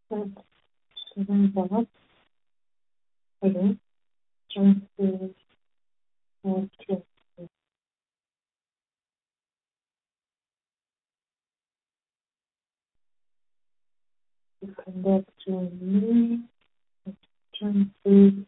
But student thought, hello, transfer, to conduct to me, transfer,